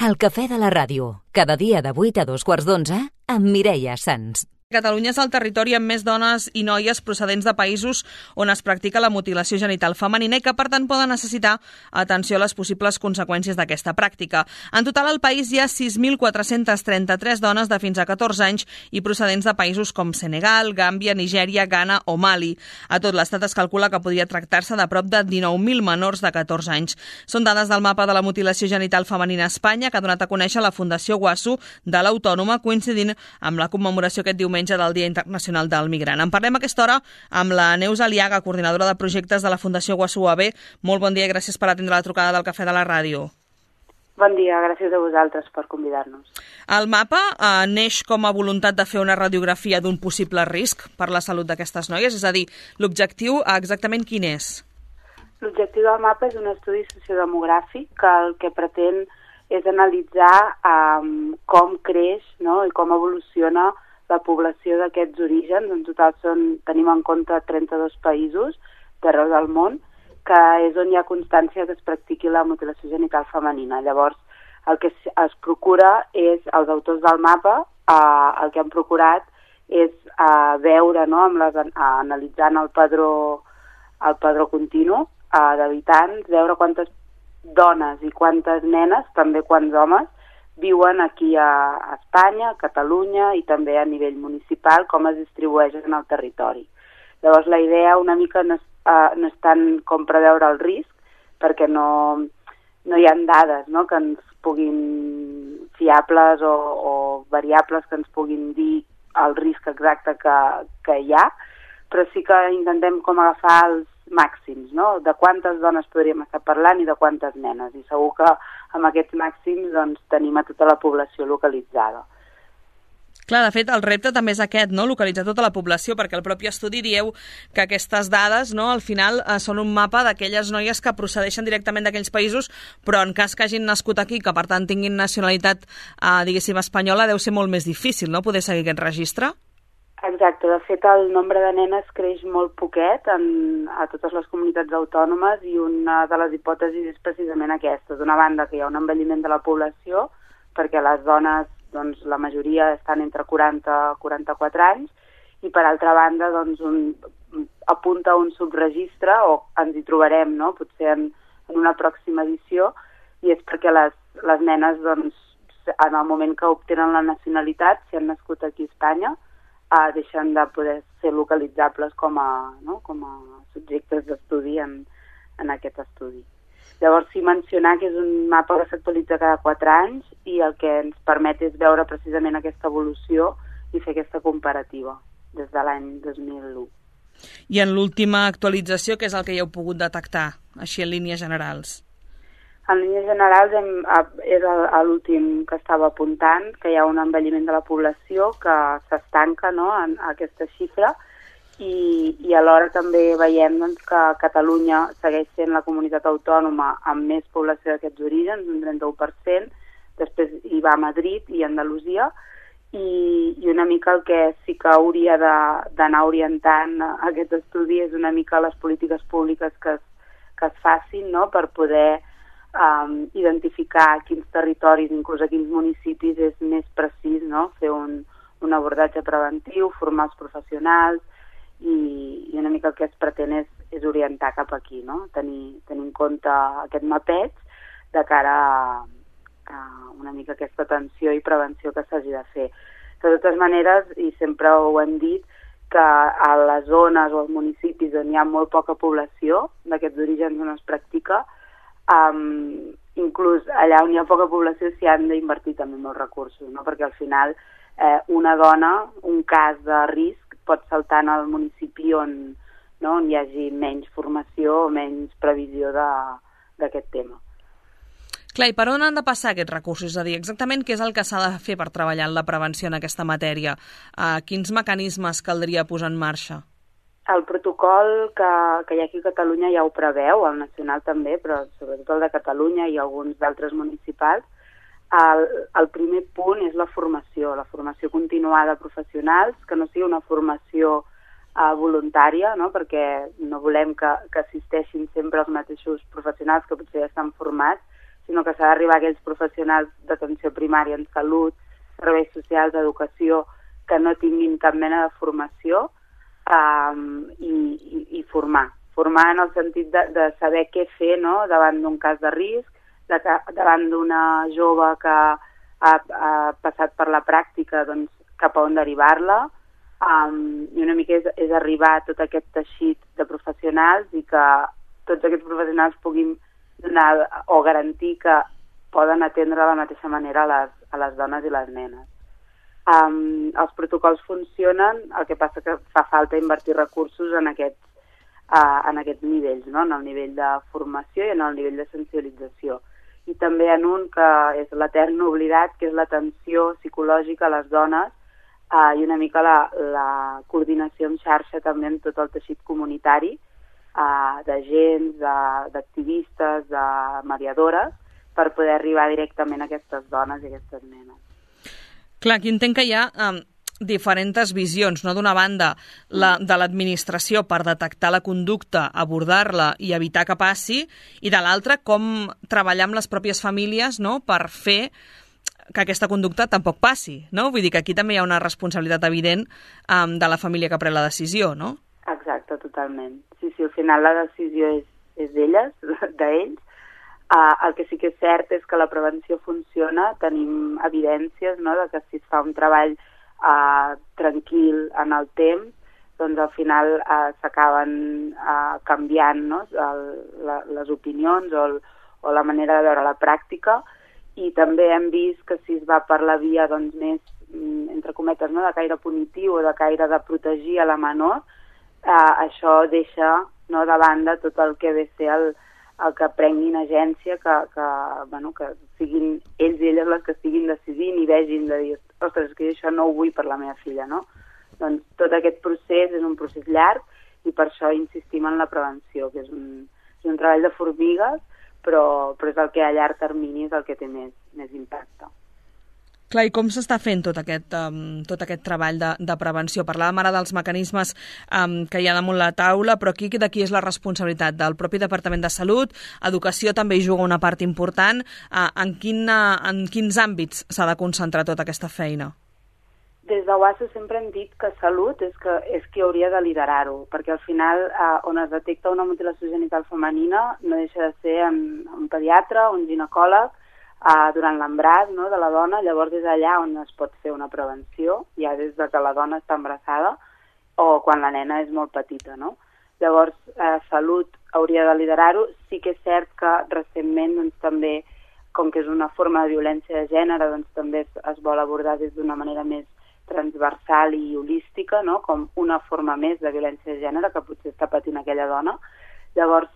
El cafè de la ràdio, cada dia de 8 a 2:15 amb Mireia Sans. Catalunya és el territori amb més dones i noies procedents de països on es practica la mutilació genital femenina i que, per tant, poden necessitar atenció a les possibles conseqüències d'aquesta pràctica. En total, al país hi ha 6.433 dones de fins a 14 anys i procedents de països com Senegal, Gàmbia, Nigèria, Ghana o Mali. A tot l'estat es calcula que podria tractar-se de prop de 19.000 menors de 14 anys. Són dades del mapa de la mutilació genital femenina a Espanya que ha donat a conèixer la Fundació Guasu de l'Autònoma, coincidint amb la commemoració aquest diumenge del Dia Internacional del Migrant. En parlem a aquesta hora amb la Neus Aliaga, coordinadora de projectes de la Fundació Guasu UAB. Molt bon dia i gràcies per atendre la trucada del Cafè de la Ràdio. Bon dia, gràcies a vosaltres per convidar-nos. El mapa neix com a voluntat de fer una radiografia d'un possible risc per la salut d'aquestes noies, és a dir, l'objectiu exactament quin és? L'objectiu del mapa és un estudi sociodemogràfic que el que pretén és analitzar com creix, no?, i com evoluciona la població d'aquests orígens. En total tenim en compte 32 països d'arreu del món, que és on hi ha constància que es practiqui la mutilació genital femenina. Llavors, el que es procura és, els autors del mapa, el que han procurat és veure, no?, analitzant el padró continu d'habitants, veure quantes dones i quantes nenes, també quants homes, viuen aquí a Espanya, a Catalunya i també a nivell municipal, com es distribueixen al territori. Llavors la idea una mica no és tant com preveure el risc, perquè no hi ha dades, no?, que ens puguin fiables o variables que ens puguin dir el risc exacte que hi ha, però sí que intentem com agafar els màxims, no?, de quantes dones podríem estar parlant i de quantes nenes, i segur que amb aquests màxims doncs, tenim a tota la població localitzada. Clar, de fet, el repte també és aquest, no?, localitzar tota la població, perquè el propi estudi dieu que aquestes dades, no?, al final són un mapa d'aquelles noies que procedeixen directament d'aquells països, però en cas que hagin nascut aquí, que per tant tinguin nacionalitat, diguéssim, espanyola, deu ser molt més difícil, no?, poder seguir aquest registre? Exacte, de fet el nombre de nenes creix molt poquet a totes les comunitats autònomes i una de les hipòtesis és precisament aquesta. D'una banda que hi ha un envelliment de la població, perquè les dones, doncs, la majoria estan entre 40 i 44 anys, i per altra banda doncs, apunta un subregistre, o ens hi trobarem, no?, potser en una pròxima edició, i és perquè les nenes, doncs, en el moment que obtenen la nacionalitat, si han nascut aquí a Espanya, deixen de poder ser localitzables com a subjectes d'estudi en aquest estudi. Llavors, sí mencionar que és un mapa que s'actualitza cada 4 anys i el que ens permet és veure precisament aquesta evolució i fer aquesta comparativa des de l'any 2001. I en l'última actualització, què és el que hi heu pogut detectar, així en línies generals? En línies generals és l'últim que estava apuntant, que hi ha un envelliment de la població que s'estanca, no?, en aquesta xifra, i alhora també veiem doncs, que Catalunya segueix sent la comunitat autònoma amb més població d'aquests orígens, un 31%, després hi va Madrid i Andalusia, i una mica el que sí que hauria d'anar orientant aquest estudi és una mica les polítiques públiques que es facin, no?, per poder identificar quins territoris, inclús a quins municipis és més precís, no?, fer un abordatge preventiu, formar els professionals i una mica el que es pretén és orientar cap aquí, no?, tenir en compte aquest mapeig de cara a una mica aquesta atenció i prevenció que s'hagi de fer. De totes maneres, i sempre ho hem dit, que a les zones o als municipis on hi ha molt poca població d'aquests orígens on es practica, inclús allà on hi ha poca població s'hi han d'invertir també molts recursos, no?, perquè al final una dona, un cas de risc, pot saltar en el municipi on hi hagi menys formació o menys previsió d'aquest tema. Clar, i per on han de passar aquests recursos? És a dir, exactament què és el que s'ha de fer per treballar en la prevenció en aquesta matèria? Quins mecanismes caldria posar en marxa? El protocol que hi ha aquí a Catalunya ja ho preveu, el nacional també, però sobretot el de Catalunya i alguns d'altres municipals. El primer punt és la formació continuada de professionals, que no sigui una formació voluntària, no?, perquè no volem que assisteixin sempre els mateixos professionals que potser ja estan formats, sinó que s'ha d'arribar a aquells professionals d'atenció primària en salut, serveis socials, educació, que no tinguin cap mena de formació, i formar en el sentit de saber què fer, no?, davant d'un cas de risc, davant d'una jove que ha passat per la pràctica, doncs cap a on derivar-la, i una mica és arribar a tot aquest teixit de professionals i que tots aquests professionals puguin donar o garantir que poden atendre de la mateixa manera a les dones i les nenes. Els protocols funcionen, el que passa que fa falta invertir recursos en aquests nivells, no? En el nivell de formació i en el nivell de sensibilització. I també en un que és l'etern oblidat, que és l'atenció psicològica a les dones i una mica la coordinació en xarxa també en tot el teixit comunitari, d'agents, d'activistes, de mediadores, per poder arribar directament a aquestes dones i a aquestes nenes. Clar, aquí entenc que hi ha diferents visions, no? D'una banda, de l'administració per detectar la conducta, abordar-la i evitar que passi, i de l'altra, com treballar amb les pròpies famílies, no?, per fer que aquesta conducta tampoc passi, no? Vull dir que aquí també hi ha una responsabilitat evident de la família que pren la decisió, no? Exacte, totalment. Sí, al final la decisió és d'elles, d'ells. El que sí que és cert és que la prevenció funciona, tenim evidències, no?, de que si es fa un treball tranquil en el temps, doncs al final s'acaben canviant, no?, les opinions o la manera de veure la pràctica, i també hem vist que si es va per la via doncs, més, entre cometes, no?, de caire punitiu o de caire de protegir a la menor, això deixa, no?, de banda tot el que ve ser el que prenguin agència, que siguin ells i elles les que estiguin decidint i vegin de dir, ostres, és que això no ho vull per la meva filla, no? Doncs tot aquest procés és un procés llarg i per això insistim en la prevenció, que és un treball de formigues, però és el que a llarg termini és el que té més impacte. Clar, i com s'està fent tot aquest treball de prevenció? Parlàvem ara dels mecanismes que hi ha damunt la taula, però aquí de qui és la responsabilitat? Del propi Departament de Salut? Educació també hi juga una part important. En quins àmbits s'ha de concentrar tota aquesta feina? Des de UASO sempre hem dit que Salut és qui hauria de liderar-ho, perquè al final on es detecta una mutilació genital femenina no deixa de ser un pediatre, un ginecòleg, durant l'embaràs, no?, de la dona. Llavors és allà on es pot fer una prevenció, ja des de que la dona està embarassada o quan la nena és molt petita, no? Llavors Salut hauria de liderar-ho. Sí que és cert que recentment doncs, també, com que és una forma de violència de gènere, doncs també es vol abordar des d'una manera més transversal i holística, no?, com una forma més de violència de gènere que potser està patint aquella dona. Llavors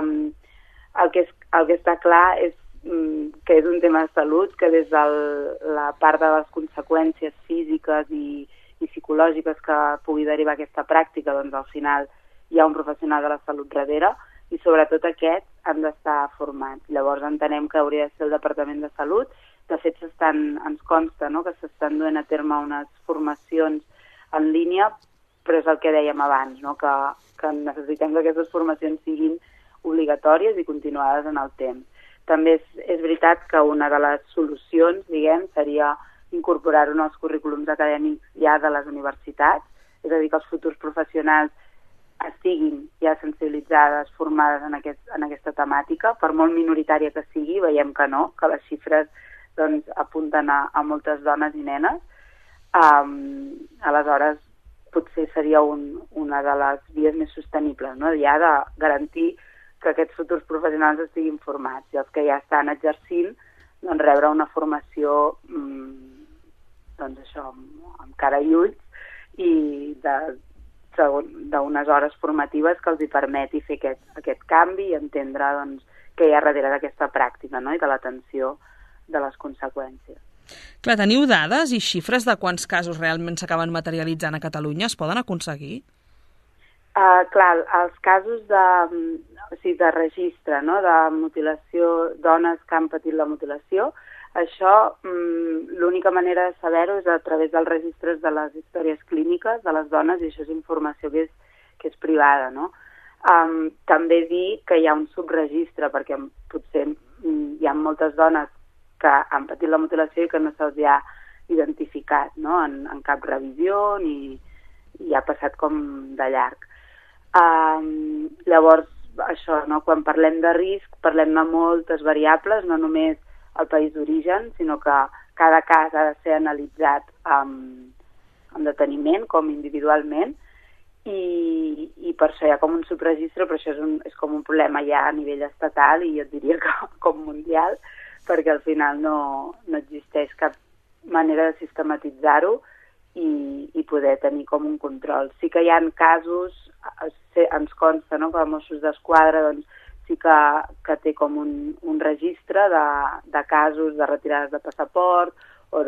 el que està clar és que és un tema de salut, que des de la part de les conseqüències físiques i psicològiques que pugui derivar aquesta pràctica, doncs al final hi ha un professional de la salut darrere i sobretot aquests han d'estar formats. Llavors entenem que hauria de ser el Departament de Salut. De fet, ens consta, no?, que s'estan duent a terme unes formacions en línia, però és el que dèiem abans, no?, que necessitem que aquestes formacions siguin obligatòries i continuades en el temps. També és veritat que una de les solucions, diguem, seria incorporar-ho en els currículums acadèmics ja de les universitats, és a dir, que els futurs professionals estiguin ja sensibilitzades, formades en aquesta temàtica. Per molt minoritària que sigui, veiem que no, que les xifres doncs, apunten a moltes dones i nenes. Aleshores, potser seria una de les vies més sostenibles, no?, ja de garantir que aquests futurs professionals estiguin formats i els que ja estan exercint doncs, rebre una formació doncs això, amb cara i ulls i d'unes hores formatives que els hi permeti fer aquest canvi i entendre doncs, què hi ha darrere d'aquesta pràctica, no?, i de l'atenció de les conseqüències. Clar, teniu dades i xifres de quants casos realment s'acaben materialitzant a Catalunya? Es poden aconseguir? Clar, els casos de registre, no?, de mutilació, dones que han patit la mutilació, això l'única manera de saber-ho és a través dels registres de les històries clíniques de les dones i això és informació que és privada, no? També dir que hi ha un subregistre, perquè potser hi ha moltes dones que han patit la mutilació i que no se'ls ha identificat, no? En cap revisió ni ha passat com de llarg. Llavors, això, no? Quan parlem de risc, parlem de moltes variables, no només el país d'origen, sinó que cada cas ha de ser analitzat amb deteniment, com individualment, i per això hi ha com un subregistre, però això és com un problema ja a nivell estatal i jo et diria que com mundial, perquè al final no existeix cap manera de sistematitzar-ho i poder tenir com un control. Sí que hi ha casos, ens consta, no?, que els Mossos d'Esquadra doncs, sí que té com un registre de casos de retirades de passaport o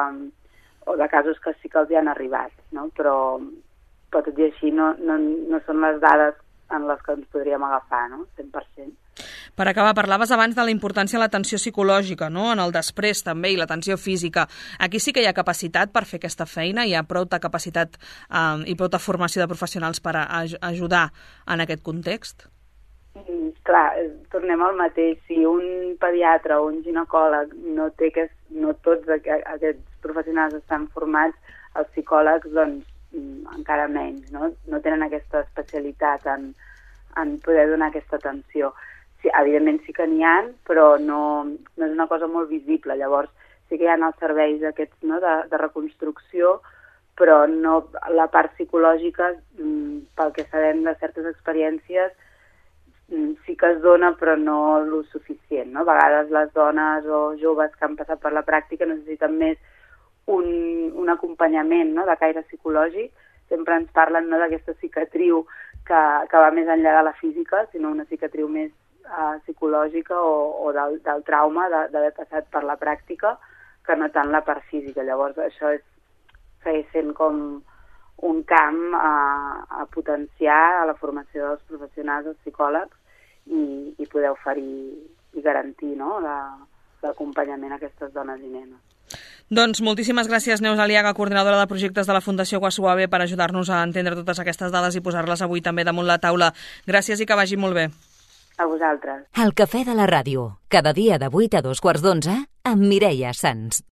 de casos que sí que els hi han arribat, no? Però tot i així no són les dades en les que ens podríem agafar, no? 100%. Per acabar, parlaves abans de la importància de l'atenció psicològica, no?, en el després també, i l'atenció física. Aquí sí que hi ha capacitat per fer aquesta feina, hi ha prou de capacitat i prou de formació de professionals per ajudar en aquest context? Clar, tornem al mateix. Si un pediatre o un ginecòleg no tots aquests professionals estan formats, els psicòlegs, doncs, encara menys, no? No tenen aquesta especialitat en poder donar aquesta atenció. Sí, evidentment sí que n'hi ha, però no és una cosa molt visible. Llavors sí que hi ha els serveis aquests, no?, de reconstrucció, però no la part psicològica, pel que sabem de certes experiències, sí que es dona, però no el suficient, no? A vegades les dones o joves que han passat per la pràctica necessiten més un acompanyament, no?, de caire psicològic. Sempre ens parlen, no?, d'aquesta cicatriu que va més enllà de la física, sinó una cicatriu més psicològica o del trauma d'haver passat per la pràctica, que no tant la part física. Llavors això segueix sent com un camp a potenciar a la formació dels professionals, dels psicòlegs, i poder oferir i garantir, no?, l'acompanyament a aquestes dones i nenes. Doncs moltíssimes gràcies, Neus Aliaga, coordinadora de projectes de la Fundació Guassuave, per ajudar-nos a entendre totes aquestes dades i posar-les avui també damunt la taula. Gràcies i que vagi molt bé. A vosaltres. El Cafè de la Ràdio, cada dia de 8 a 2 quarts d'11, amb Mireia Sans.